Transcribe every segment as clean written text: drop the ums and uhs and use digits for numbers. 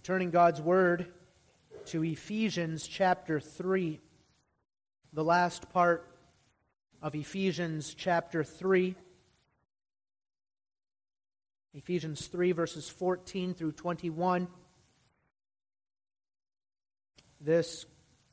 Turning God's Word to Ephesians chapter 3, the last part of Ephesians chapter 3. Ephesians 3 verses 14 through 21. This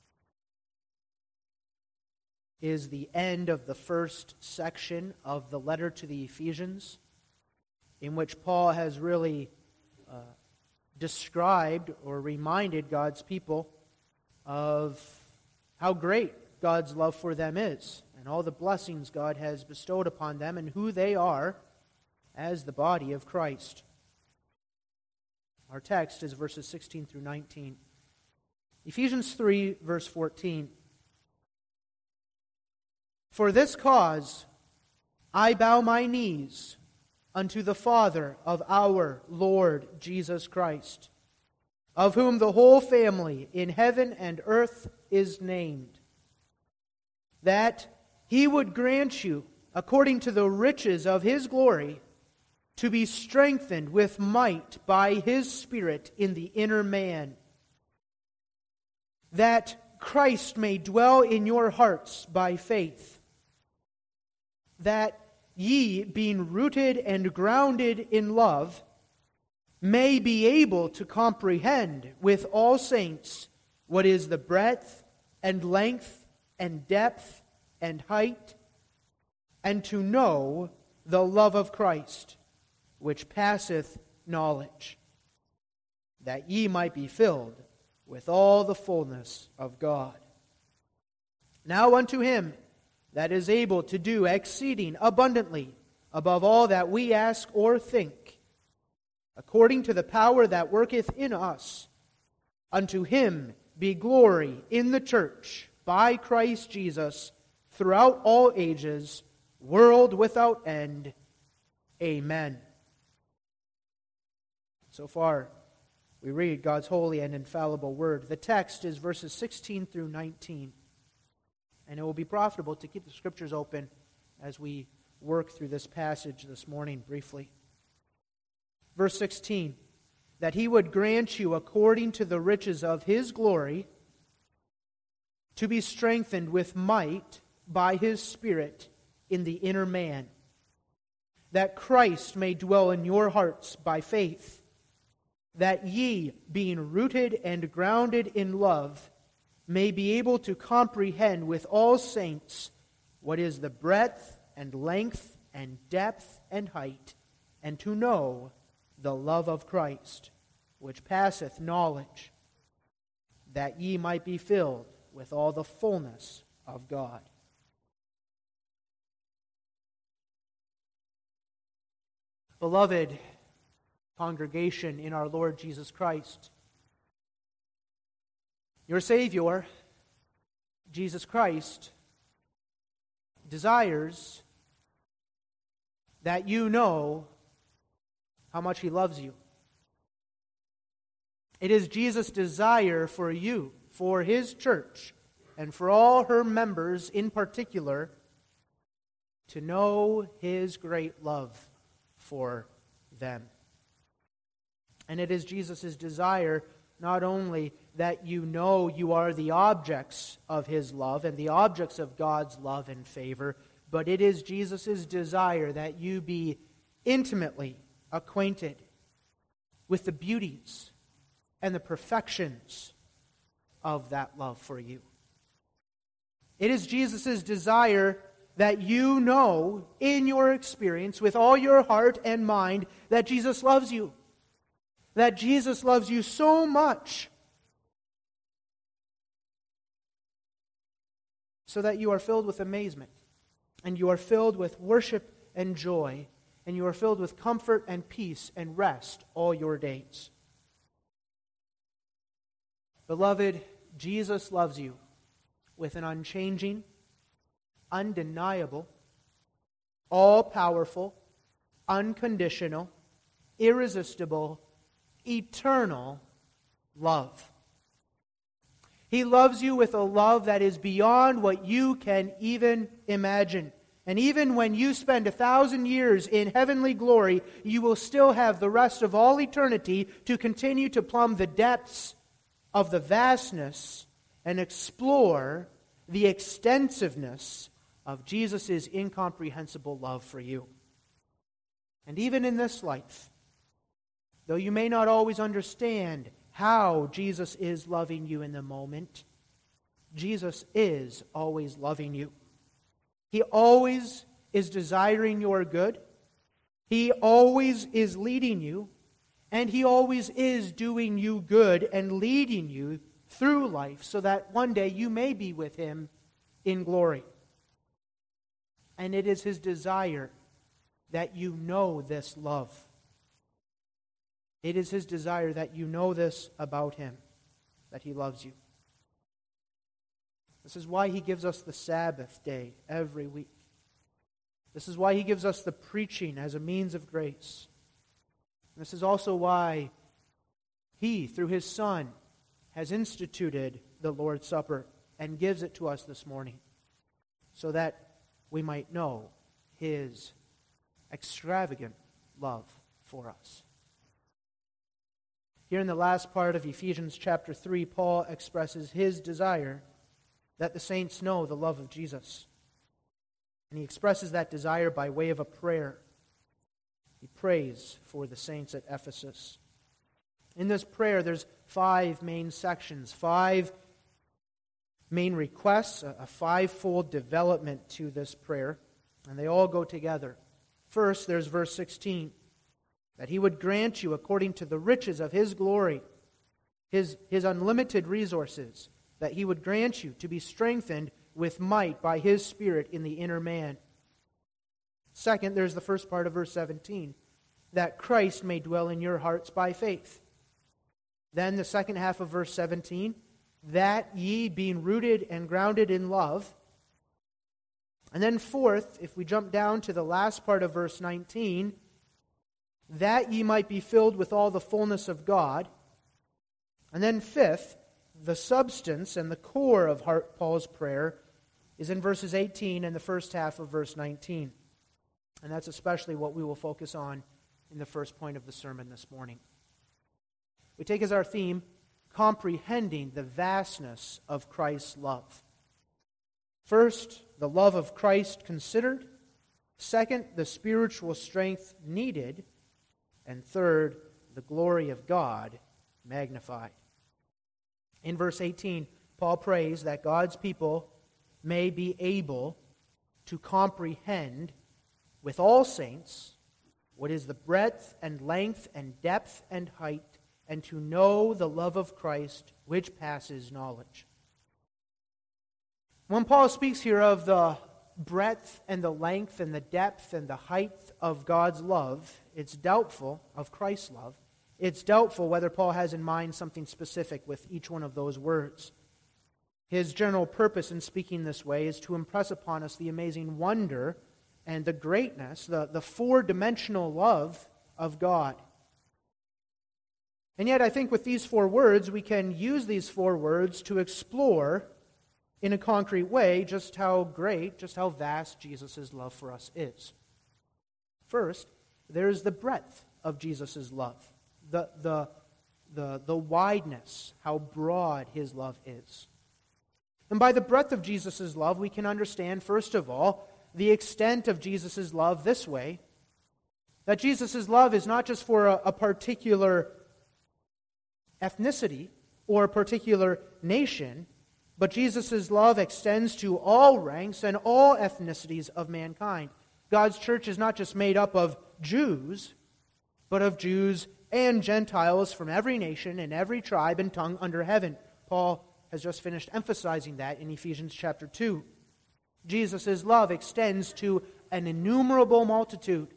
is the end of the first section of the letter to the Ephesians, in which Paul has really described or reminded God's people of how great God's love for them is, and all the blessings God has bestowed upon them, and who they are as the body of Christ. Our text is verses 16 through 19. Ephesians 3, verse 14. For this cause I bow my knees unto the Father of our Lord Jesus Christ, of whom the whole family in heaven and earth is named, that He would grant you, according to the riches of His glory, to be strengthened with might by His Spirit in the inner man, that Christ may dwell in your hearts by faith, that ye, being rooted and grounded in love, may be able to comprehend with all saints what is the breadth and length and depth and height, and to know the love of Christ, which passeth knowledge, that ye might be filled with all the fullness of God. Now unto Him that is able to do exceeding abundantly above all that we ask or think, according to the power that worketh in us, unto Him be glory in the church by Christ Jesus throughout all ages, world without end. Amen. So far, we read God's holy and infallible word. The text is verses 16 through 19. And it will be profitable to keep the Scriptures open as we work through this passage this morning briefly. Verse 16, that He would grant you, according to the riches of His glory, to be strengthened with might by His Spirit in the inner man, that Christ may dwell in your hearts by faith, that ye, being rooted and grounded in love, may be able to comprehend with all saints what is the breadth and length and depth and height, and to know the love of Christ, which passeth knowledge, that ye might be filled with all the fullness of God. Beloved congregation in our Lord Jesus Christ, your Savior, Jesus Christ, desires that you know how much He loves you. It is Jesus' desire for you, for His church, and for all her members in particular, to know His great love for them. And it is Jesus' desire not only that you know you are the objects of His love and the objects of God's love and favor, but it is Jesus' desire that you be intimately acquainted with the beauties and the perfections of that love for you. It is Jesus' desire that you know in your experience with all your heart and mind that Jesus loves you. That Jesus loves you so much so that you are filled with amazement, and you are filled with worship and joy, and you are filled with comfort and peace and rest all your days. Beloved, Jesus loves you with an unchanging, undeniable, all-powerful, unconditional, irresistible, eternal love. He loves you with a love that is beyond what you can even imagine. And even when you spend 1,000 years in heavenly glory, you will still have the rest of all eternity to continue to plumb the depths of the vastness and explore the extensiveness of Jesus' incomprehensible love for you. And even in this life, though you may not always understand how Jesus is loving you in the moment, Jesus is always loving you. He always is desiring your good. He always is leading you. And He always is doing you good and leading you through life so that one day you may be with Him in glory. And it is His desire that you know this love. It is His desire that you know this about Him, that He loves you. This is why He gives us the Sabbath day every week. This is why He gives us the preaching as a means of grace. And this is also why He, through His Son, has instituted the Lord's Supper and gives it to us this morning so that we might know His extravagant love for us. Here in the last part of Ephesians chapter 3, Paul expresses his desire that the saints know the love of Jesus. And he expresses that desire by way of a prayer. He prays for the saints at Ephesus. In this prayer, there's 5 main sections, 5 main requests, a 5-fold development to this prayer, and they all go together. First, there's verse 16, that He would grant you according to the riches of His glory, His unlimited resources, that He would grant you to be strengthened with might by His Spirit in the inner man. Second, there's the first part of verse 17, that Christ may dwell in your hearts by faith. Then the second half of verse 17, that ye, being rooted and grounded in love. And then fourth, if we jump down to the last part of verse 19, that ye might be filled with all the fullness of God. And then fifth, the substance and the core of Paul's prayer is in verses 18 and the first half of verse 19. And that's especially what we will focus on in the first point of the sermon this morning. We take as our theme, comprehending the vastness of Christ's love. First, the love of Christ considered. Second, the spiritual strength needed. And third, the glory of God magnified. In verse 18, Paul prays that God's people may be able to comprehend with all saints what is the breadth and length and depth and height, and to know the love of Christ which passes knowledge. When Paul speaks here of the breadth and the length and the depth and the height of God's love, it's doubtful, of Christ's love, it's doubtful whether Paul has in mind something specific with each one of those words. His general purpose in speaking this way is to impress upon us the amazing wonder and the greatness, the four-dimensional love of God. And yet I think with these 4 words, we can use these 4 words to explore in a concrete way just how great, just how vast Jesus' love for us is. First, there is the breadth of Jesus' love, the wideness, how broad His love is. And by the breadth of Jesus' love, we can understand, first of all, the extent of Jesus' love this way, that Jesus' love is not just for a particular ethnicity or a particular nation, but Jesus' love extends to all ranks and all ethnicities of mankind. God's church is not just made up of Jews, but of Jews and Gentiles from every nation and every tribe and tongue under heaven. Paul has just finished emphasizing that in Ephesians chapter 2. Jesus' love extends to an innumerable multitude.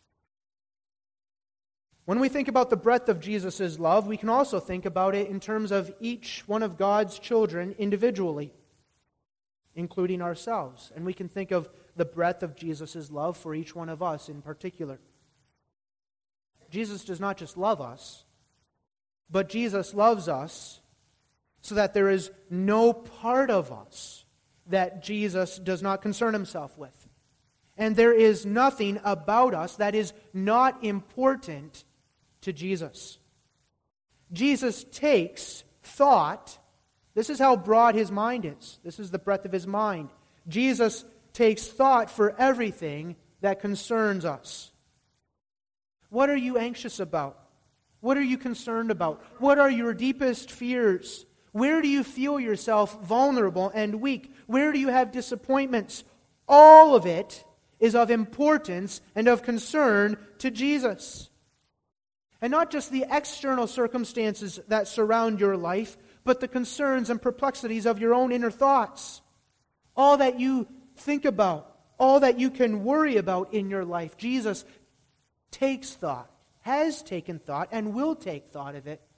When we think about the breadth of Jesus' love, we can also think about it in terms of each one of God's children individually, including ourselves. And we can think of the breadth of Jesus' love for each one of us in particular. Jesus does not just love us, but Jesus loves us so that there is no part of us that Jesus does not concern Himself with. And there is nothing about us that is not important to Jesus. Jesus takes thought. This is how broad his mind is. This is the breadth of his mind. Jesus takes thought for everything that concerns us. What are you anxious about? What are you concerned about? What are your deepest fears? Where do you feel yourself vulnerable and weak? Where do you have disappointments? All of it is of importance and of concern to Jesus. And not just the external circumstances that surround your life, but the concerns and perplexities of your own inner thoughts. All that you think about, all that you can worry about in your life. Jesus takes thought, has taken thought, and will take thought of it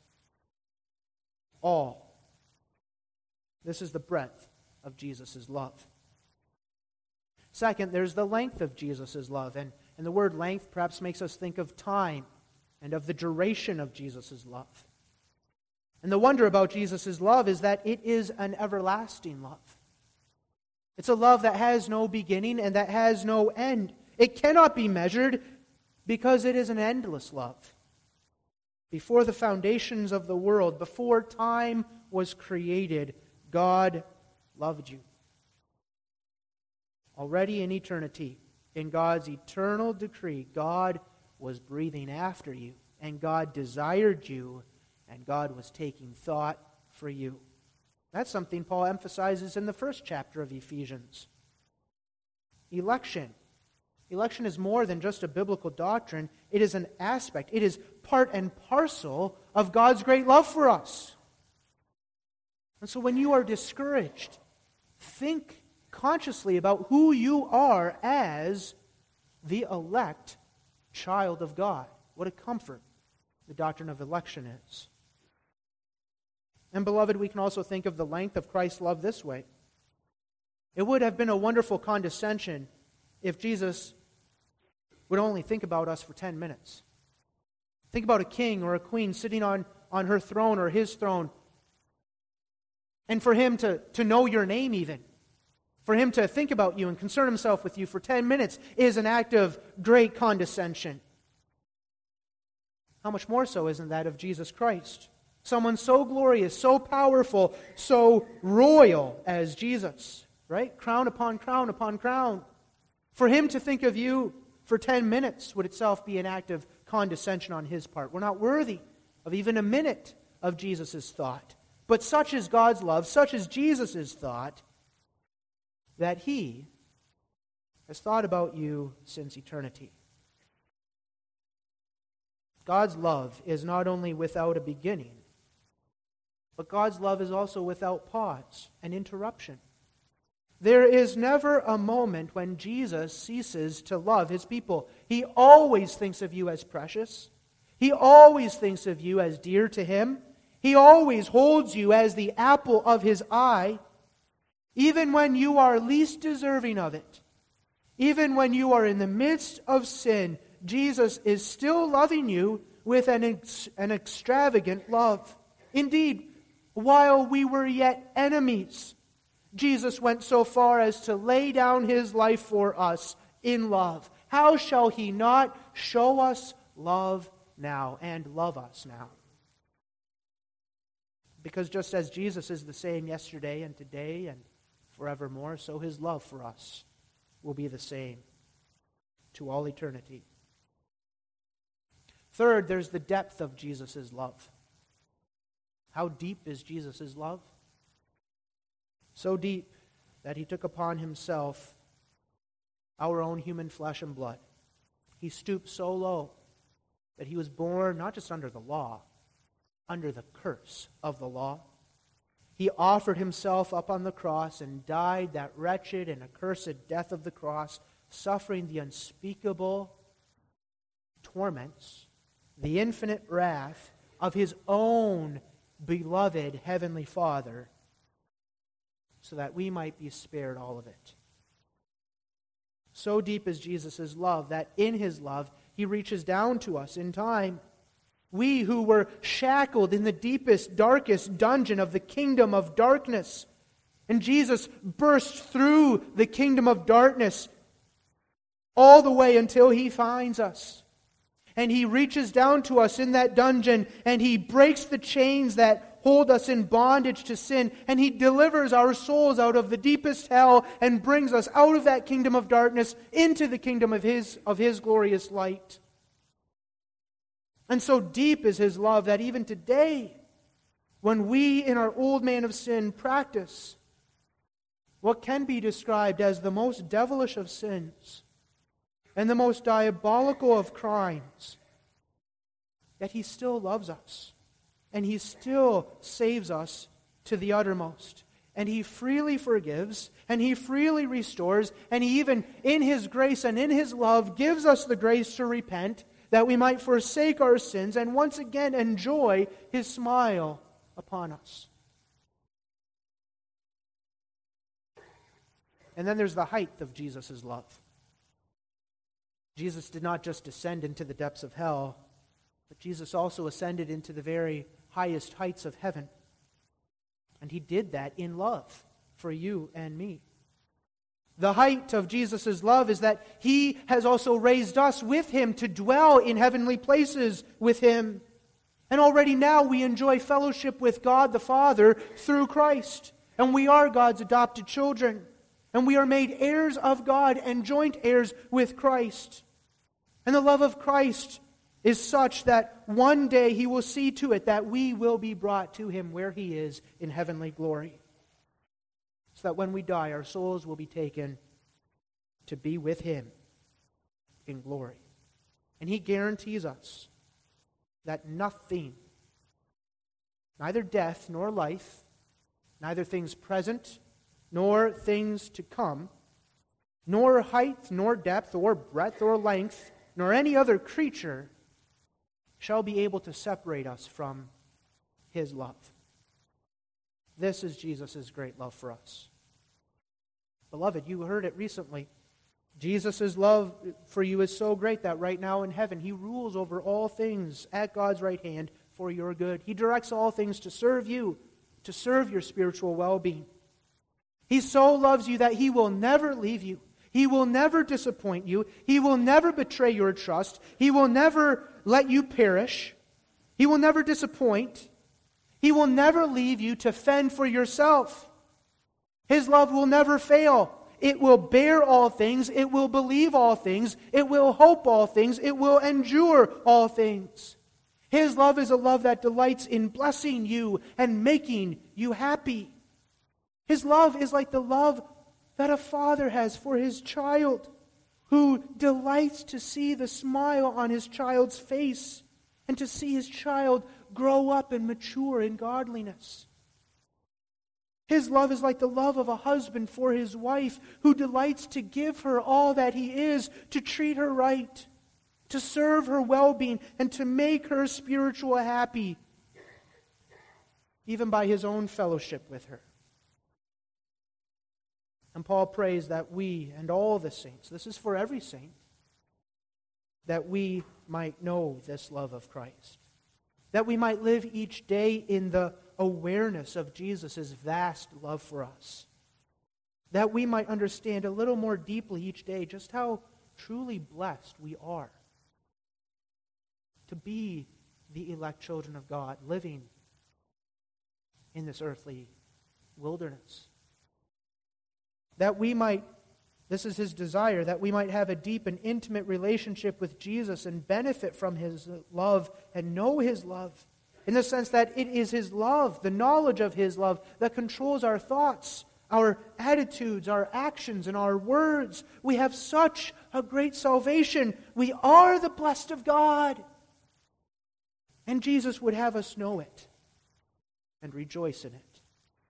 all. This is the breadth of Jesus' love. Second, there's the length of Jesus' love. And the word length perhaps makes us think of time and of the duration of Jesus' love. And the wonder about Jesus' love is that it is an everlasting love. It's a love that has no beginning and that has no end. It cannot be measured because it is an endless love. Before the foundations of the world, before time was created, God loved you. Already in eternity, in God's eternal decree, God was breathing after you, and God desired you, and God was taking thought for you. That's something Paul emphasizes in the first chapter of Ephesians. Election. Election is more than just a biblical doctrine. It is an aspect. It is part and parcel of God's great love for us. And so when you are discouraged, think consciously about who you are as the elect child of God. What a comfort the doctrine of election is. And beloved, we can also think of the length of Christ's love this way. It would have been a wonderful condescension if Jesus would only think about us for 10 minutes. Think about a king or a queen sitting on her throne or his throne, and for him to know your name even. For him to think about you and concern himself with you for 10 minutes is an act of great condescension. How much more so isn't that of Jesus Christ? Someone so glorious, so powerful, so royal as Jesus, right? Crown upon crown upon crown. For him to think of you for 10 minutes would itself be an act of condescension on his part. We're not worthy of even a minute of Jesus' thought. But such is God's love, such is Jesus' thought, that he has thought about you since eternity. God's love is not only without a beginning, but God's love is also without pause and interruption. There is never a moment when Jesus ceases to love his people. He always thinks of you as precious. He always thinks of you as dear to him. He always holds you as the apple of his eye. Even when you are least deserving of it, even when you are in the midst of sin, Jesus is still loving you with an extravagant love. Indeed, while we were yet enemies, Jesus went so far as to lay down his life for us in love. How shall he not show us love now and love us now? Because just as Jesus is the same yesterday and today and forevermore, so his love for us will be the same to all eternity. Third, there's the depth of Jesus' love. How deep is Jesus' love? So deep that he took upon himself our own human flesh and blood. He stooped so low that he was born not just under the law, under the curse of the law. He offered himself up on the cross and died that wretched and accursed death of the cross, suffering the unspeakable torments, the infinite wrath of his own beloved Heavenly Father, so that we might be spared all of it. So deep is Jesus' love that in his love he reaches down to us in time. We who were shackled in the deepest, darkest dungeon of the kingdom of darkness, and Jesus burst through the kingdom of darkness all the way until He finds us. And He reaches down to us in that dungeon, and He breaks the chains that hold us in bondage to sin, and He delivers our souls out of the deepest hell and brings us out of that kingdom of darkness into the kingdom of His glorious light. And so deep is His love that even today, when we in our old man of sin practice what can be described as the most devilish of sins and the most diabolical of crimes, yet He still loves us, and He still saves us to the uttermost. And He freely forgives, and He freely restores, and He even, in His grace and in His love, gives us the grace to repent, that we might forsake our sins and once again enjoy His smile upon us. And then there's the height of Jesus' love. Jesus did not just descend into the depths of hell, but Jesus also ascended into the very highest heights of heaven. And He did that in love for you and me. The height of Jesus' love is that He has also raised us with Him to dwell in heavenly places with Him. And already now we enjoy fellowship with God the Father through Christ. And we are God's adopted children. And we are made heirs of God and joint heirs with Christ. And the love of Christ is such that one day He will see to it that we will be brought to Him where He is in heavenly glory. So that when we die, our souls will be taken to be with Him in glory. And He guarantees us that nothing, neither death nor life, neither things present nor things to come, nor height nor depth or breadth or length, nor any other creature shall be able to separate us from His love. This is Jesus' great love for us. Beloved, you heard it recently. Jesus' love for you is so great that right now in heaven He rules over all things at God's right hand for your good. He directs all things to serve you, to serve your spiritual well-being. He so loves you that He will never leave you. He will never disappoint you. He will never betray your trust. He will never let you perish. He will never disappoint. He will never leave you to fend for yourself. His love will never fail. It will bear all things. It will believe all things. It will hope all things. It will endure all things. His love is a love that delights in blessing you and making you happy. His love is like the love that a father has for his child, who delights to see the smile on his child's face and to see his child grow up and mature in godliness. His love is like the love of a husband for his wife, who delights to give her all that he is, to treat her right, to serve her well-being, and to make her spiritual happy, even by his own fellowship with her. And Paul prays that we and all the saints, this is for every saint, that we might know this love of Christ, that we might live each day in the awareness of Jesus' vast love for us, that we might understand a little more deeply each day just how truly blessed we are to be the elect children of God, living in this earthly wilderness. That we might, this is His desire, that we might have a deep and intimate relationship with Jesus and benefit from His love and know His love, in the sense that it is His love, the knowledge of His love, that controls our thoughts, our attitudes, our actions, and our words. We have such a great salvation. We are the blessed of God. And Jesus would have us know it and rejoice in it.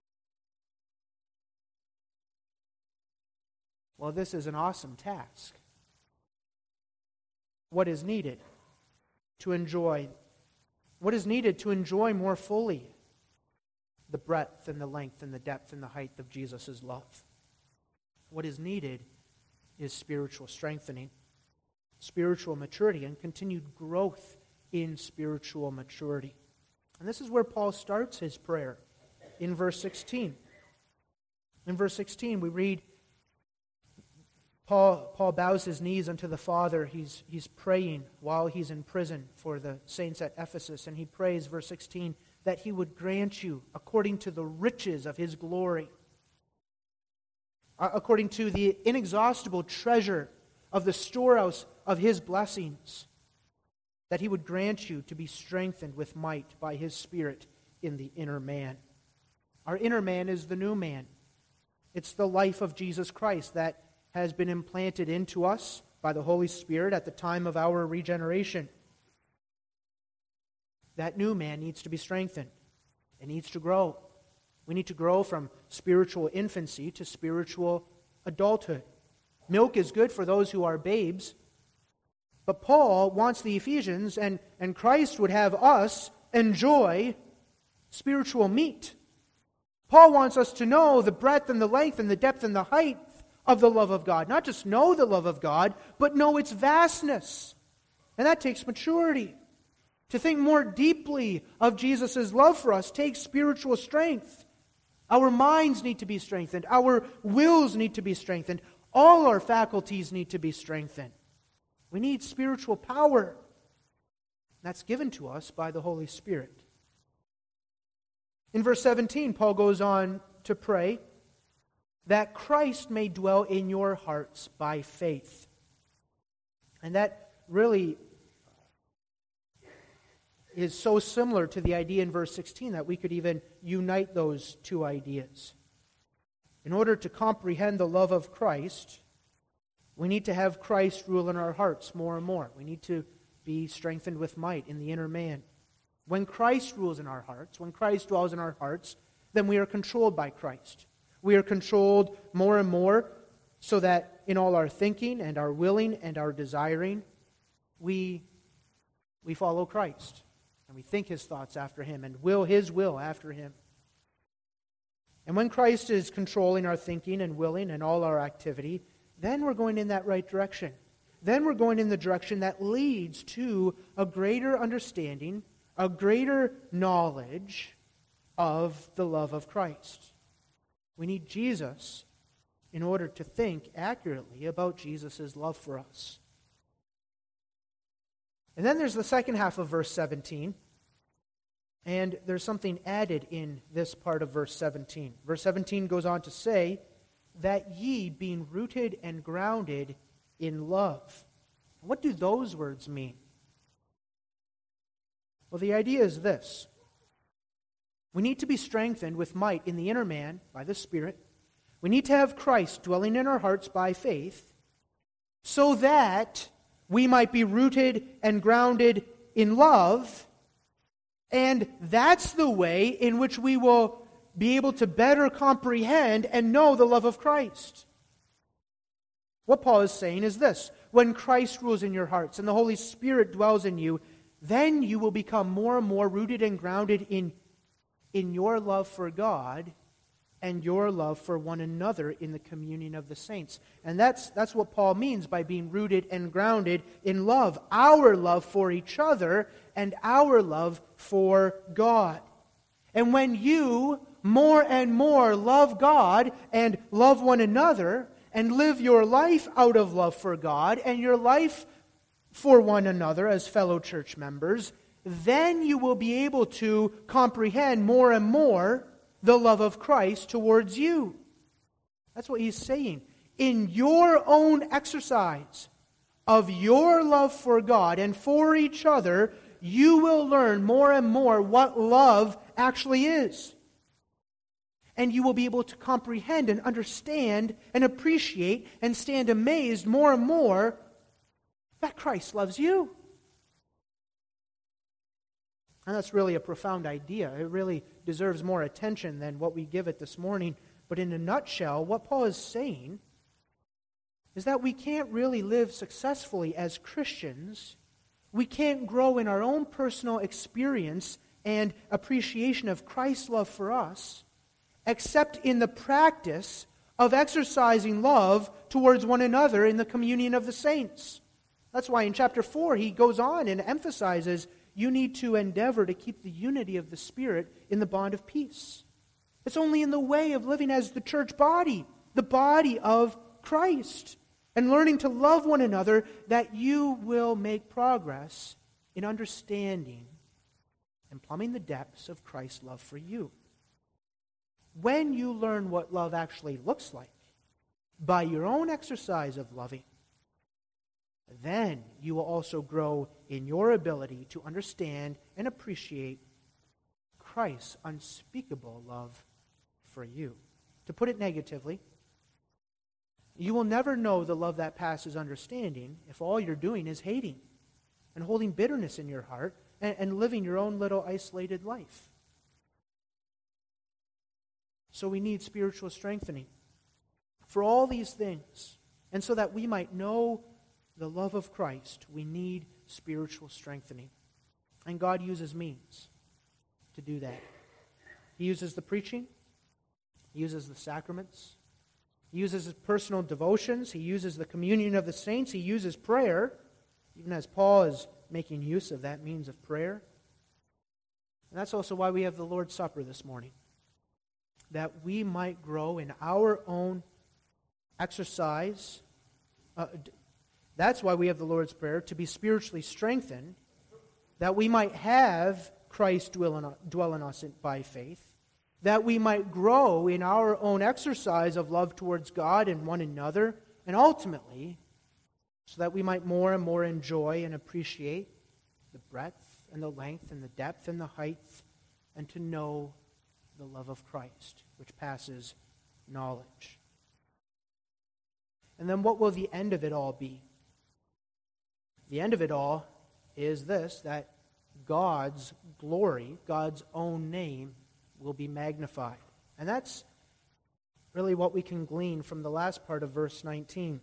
Well, this is an awesome task. What is needed to enjoy more fully the breadth and the length and the depth and the height of Jesus' love? What is needed is spiritual strengthening, spiritual maturity, and continued growth in spiritual maturity. And this is where Paul starts his prayer in verse 16. In verse 16 we read, Paul bows his knees unto the Father. He's praying while he's in prison for the saints at Ephesus. And he prays, verse 16, that he would grant you, according to the riches of his glory, according to the inexhaustible treasure of the storehouse of his blessings, that he would grant you to be strengthened with might by his Spirit in the inner man. Our inner man is the new man. It's the life of Jesus Christ that has been implanted into us by the Holy Spirit at the time of our regeneration. That new man needs to be strengthened. It needs to grow. We need to grow from spiritual infancy to spiritual adulthood. Milk is good for those who are babes, but Paul wants the Ephesians and Christ would have us enjoy spiritual meat. Paul wants us to know the breadth and the length and the depth and the height of the love of God. Not just know the love of God, but know its vastness. And that takes maturity. To think more deeply of Jesus' love for us takes spiritual strength. Our minds need to be strengthened. Our wills need to be strengthened. All our faculties need to be strengthened. We need spiritual power. That's given to us by the Holy Spirit. In verse 17, Paul goes on to pray that Christ may dwell in your hearts by faith. And that really is so similar to the idea in verse 16 that we could even unite those two ideas. In order to comprehend the love of Christ, we need to have Christ rule in our hearts more and more. We need to be strengthened with might in the inner man. When Christ rules in our hearts, when Christ dwells in our hearts, then we are controlled by Christ. We are controlled more and more so that in all our thinking and our willing and our desiring, we follow Christ. And we think His thoughts after Him and will His will after Him. And when Christ is controlling our thinking and willing and all our activity, then we're going in that right direction. Then we're going in the direction that leads to a greater understanding, a greater knowledge of the love of Christ. We need Jesus in order to think accurately about Jesus' love for us. And then there's the second half of verse 17. And there's something added in this part of verse 17. Verse 17 goes on to say, that ye being rooted and grounded in love. What do those words mean? Well, the idea is this. We need to be strengthened with might in the inner man by the Spirit. We need to have Christ dwelling in our hearts by faith so that we might be rooted and grounded in love. And that's the way in which we will be able to better comprehend and know the love of Christ. What Paul is saying is this. When Christ rules in your hearts and the Holy Spirit dwells in you, then you will become more and more rooted and grounded in your love for God and your love for one another in the communion of the saints. And that's what Paul means by being rooted and grounded in love. Our love for each other and our love for God. And when you more and more love God and love one another and live your life out of love for God and your life for one another as fellow church members, then you will be able to comprehend more and more the love of Christ towards you. That's what he's saying. In your own exercise of your love for God and for each other, you will learn more and more what love actually is. And you will be able to comprehend and understand and appreciate and stand amazed more and more that Christ loves you. And that's really a profound idea. It really deserves more attention than what we give it this morning. But in a nutshell, what Paul is saying is that we can't really live successfully as Christians. We can't grow in our own personal experience and appreciation of Christ's love for us except in the practice of exercising love towards one another in the communion of the saints. That's why in chapter 4 he goes on and emphasizes you need to endeavor to keep the unity of the Spirit in the bond of peace. It's only in the way of living as the church body, the body of Christ. and learning to love one another, that you will make progress in understanding and plumbing the depths of Christ's love for you. When you learn what love actually looks like by your own exercise of loving, then you will also grow in your ability to understand and appreciate Christ's unspeakable love for you. To put it negatively, you will never know the love that passes understanding if all you're doing is hating and holding bitterness in your heart and living your own little isolated life. So we need spiritual strengthening for all these things. And so that we might know the love of Christ, we need spiritual strengthening. And God uses means to do that. He uses the preaching. He uses the sacraments. He uses his personal devotions. He uses the communion of the saints. He uses prayer, even as Paul is making use of that means of prayer. And that's also why we have the Lord's Supper this morning, that we might grow in our own exercise. That's why we have the Lord's Prayer, to be spiritually strengthened, that we might have Christ dwell in us by faith, that we might grow in our own exercise of love towards God and one another, and ultimately, so that we might more and more enjoy and appreciate the breadth and the length and the depth and the height, and to know the love of Christ, which passes knowledge. And then what will the end of it all be? The end of it all is this, that God's glory, God's own name, will be magnified. And that's really what we can glean from the last part of verse 19.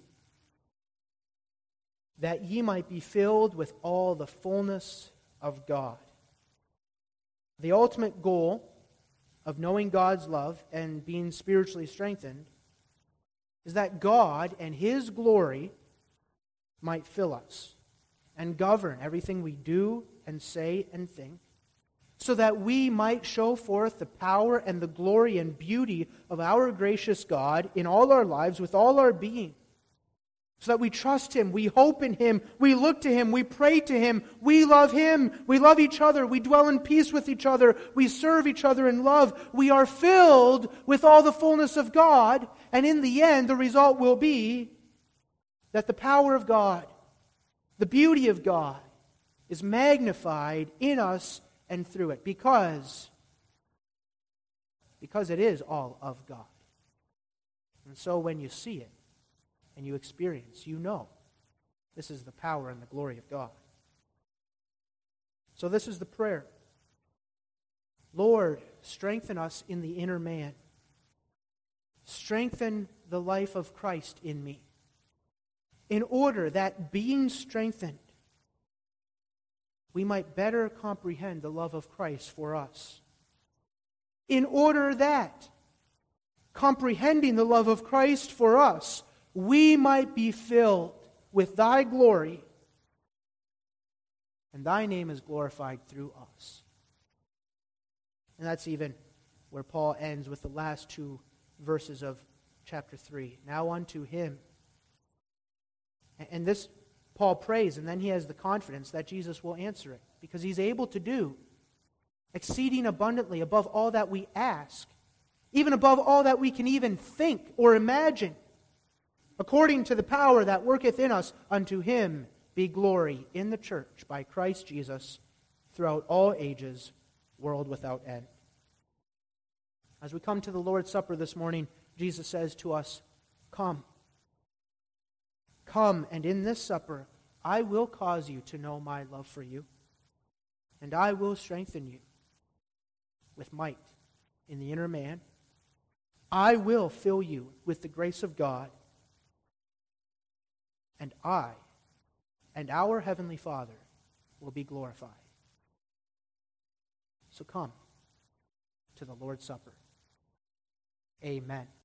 That ye might be filled with all the fullness of God. The ultimate goal of knowing God's love and being spiritually strengthened is that God and His glory might fill us and govern everything we do and say and think, so that we might show forth the power and the glory and beauty of our gracious God in all our lives with all our being. So that we trust Him, we hope in Him, we look to Him, we pray to Him, we love Him, we love each other, we dwell in peace with each other, we serve each other in love. We are filled with all the fullness of God, and in the end, the result will be that the power of God, the beauty of God, is magnified in us and through it, because it is all of God. And so when you see it, and you experience, you know, this is the power and the glory of God. So this is the prayer. Lord, strengthen us in the inner man. Strengthen the life of Christ in me, in order that, being strengthened, we might better comprehend the love of Christ for us. In order that, comprehending the love of Christ for us, we might be filled with Thy glory, and Thy name is glorified through us. And that's even where Paul ends with the last two verses of chapter 3. Now unto Him. And this Paul prays, and then he has the confidence that Jesus will answer it, because He's able to do exceeding abundantly above all that we ask, even above all that we can even think or imagine. According to the power that worketh in us, unto Him be glory in the church by Christ Jesus throughout all ages, world without end. As we come to the Lord's Supper this morning, Jesus says to us, Come. Come, and in this supper I will cause you to know my love for you, and I will strengthen you with might in the inner man. I will fill you with the grace of God, and I and our Heavenly Father will be glorified. So come to the Lord's Supper. Amen.